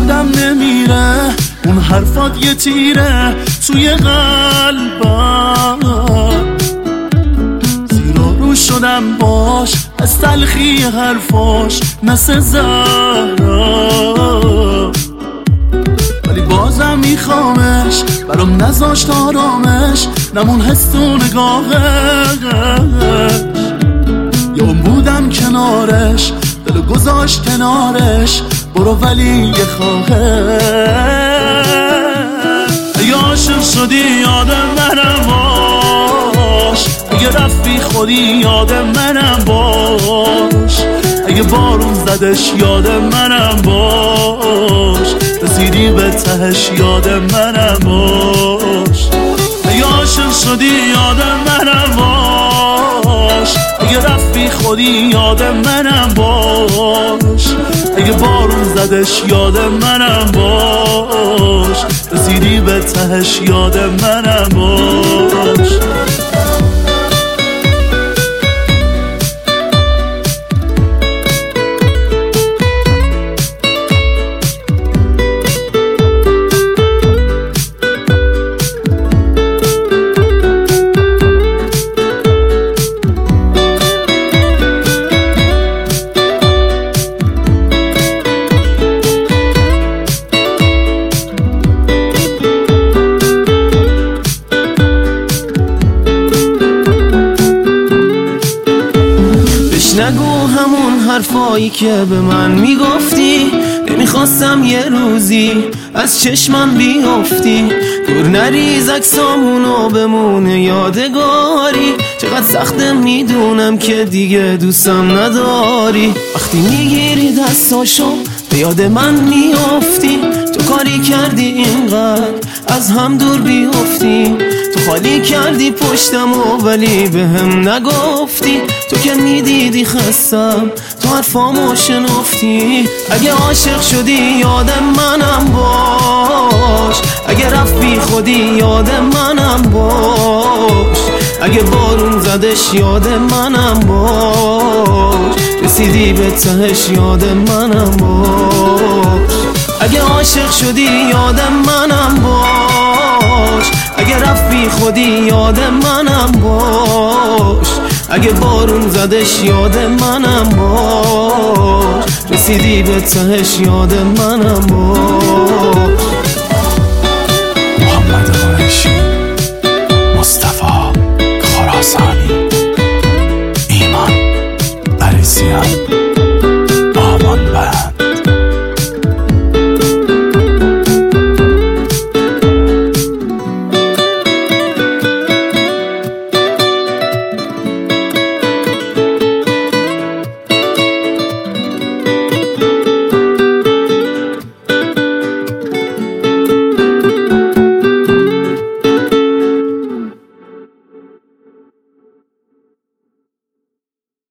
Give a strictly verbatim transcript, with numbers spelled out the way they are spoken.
یادم نمیره اون حرفات یه تیره توی قلبم، زیرا رو شدم باش از تلخی حرفاش مثل زهرا، ولی بازم میخوامش برام نذاشت آرامش نمون حس و نگاهش، یا اون بودم کنارش دلو گذاشت کنارش برو ولی یه خواهش. اگه عاشق شدی یادم منم باش، اگه رفتی خودی یادم منم باش، اگه بارون زدش یادم منم باش، رسیدی به تهش یادم منم باش. اگه عاشق شدی یادم منم باش، اگه رفتی خودی یادم منم باش، اگه بارون زدش یادم منم باش، رسیدی به تهش یادم منم باش. نگو همون حرفایی که به من میگفتی، نمیخواستم یه روزی از چشمم بیافتی، دور نریز عکسامونو بمونه یادگاری، چقدر سخته میدونم که دیگه دوستم نداری، وقتی میگیری دستاشو به یاد من میافتی، تو کاری کردی اینقدر از هم دور بیافتی، تو خالی کردی پشتمو ولی به هم نگفتی، تو که میدیدی خستم تو حرفامو شنفتی. اگه عاشق شدی یادم منم باش، اگه رفتی خودی یادم منم باش، اگه بارون زدش یادم منم باش، رسیدی به تهش یادم منم باش. اگه عاشق شدی یادم منم باش، اگه رفتی خودی یادم منم باش، اگه بارون زدش یادم منم باش، رسیدی به تهش یادم منم باش.